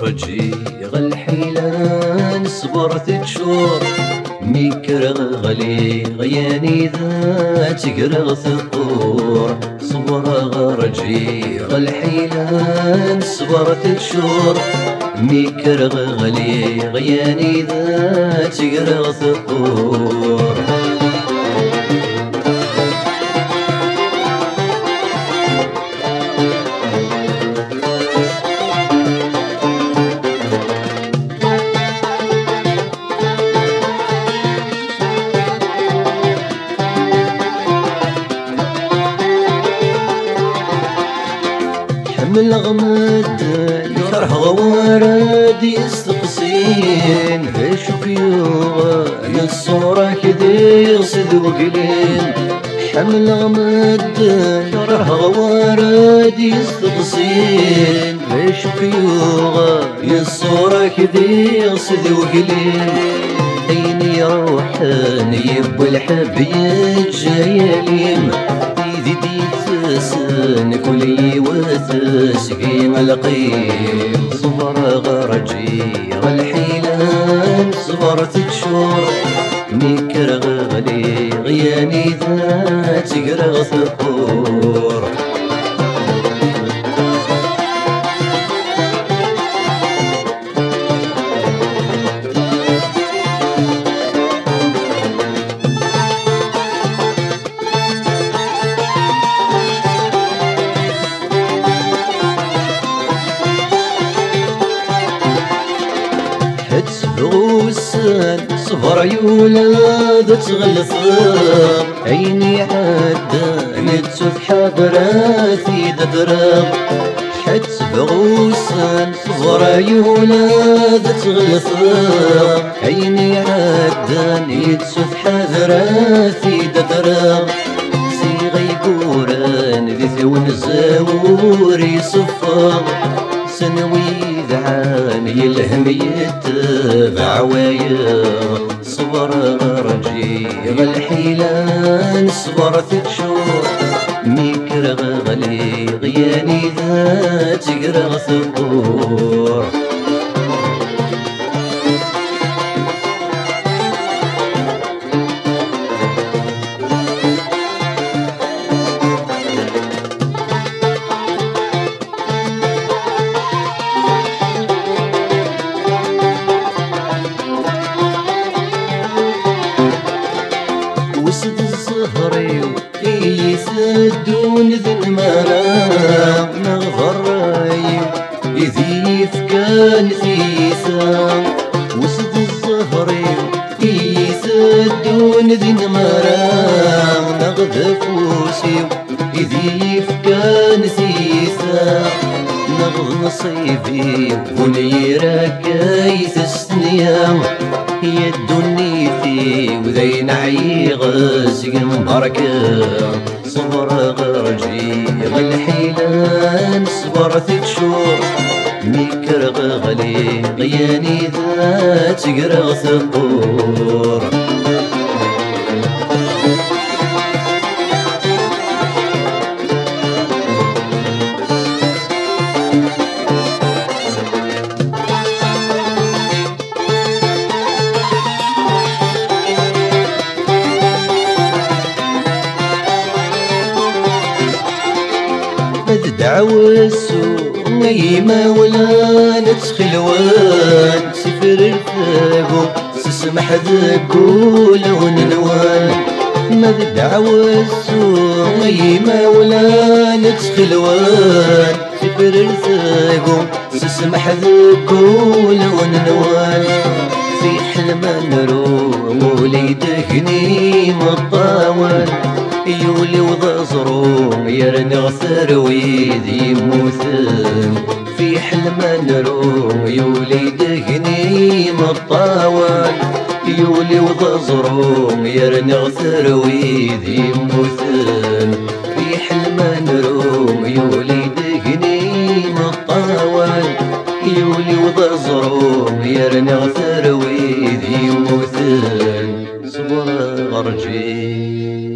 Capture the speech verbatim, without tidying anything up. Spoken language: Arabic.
غرجي غالحيلان صبرت تشور ميكر غلي غياني ذات قرغ ثقور صبر غرجي غالحيلان صبرت تشور ميكر غلي غياني ذات قرغ ثقور حمل غمد يكره غوارد يستقصين هشوف يوغا الصورة كذي يغسد وقلين حمل غمد يكره غوارد يستقصين هشوف يوغا الصورة كذي يغسد وقلين عيني روحاني يبو الحب يتجايلين دي دي تسن كلي وتسقيم القيم صبر غرجي غالحيلان صبرت تشور ميكر غلي غياني ذات قرغ ثقور غوسان صبر يولاد تغلصر عيني عدان يتسوف حضراتي ددرغ حتس بغوسان صبر يولاد تغلصر عيني عدان يتسوف حضراتي ددرغ سيغي قوران ذي ثون الزاور يصفر سنوي ذعان يلهم يتبع ويا صبر غرجي غالحيلان صبرت تشور ميكر غلي غياني ذات قرغ ثقور وسد الزهري يسدون ذن مرام نغفراي يذيف كان ثيسام وسد الزهري يسدون ذن مرام نغذفوسي يذيف كان ثيسام نغض نصيبي ونيرك يثسنيام هي الدنيتي وذين عيغز مباركة صبر غرجي غالحيلان صبرت تشور ميكر غلي غياني ذات قرغ ثقور دعوة السوق نيمة ولا نتخلوان سفر الفاقو سسمح ذكول وننوان ما دعوة السوق نيمة ولا نتخلوان سفر الفاقو سسمح ذكول وننوان في حلم نروم وليدهني مطاوان يولي وضزروم يرنغ ثرويد يموثم في حلم نروم يولي دهني مطاوان يولي وضزروم يرنغ ثرويد يموثم في حلم نروم يولي دهني مطاوان يولي وضزروم يرنغ ثرويد يموثم صبر غرجي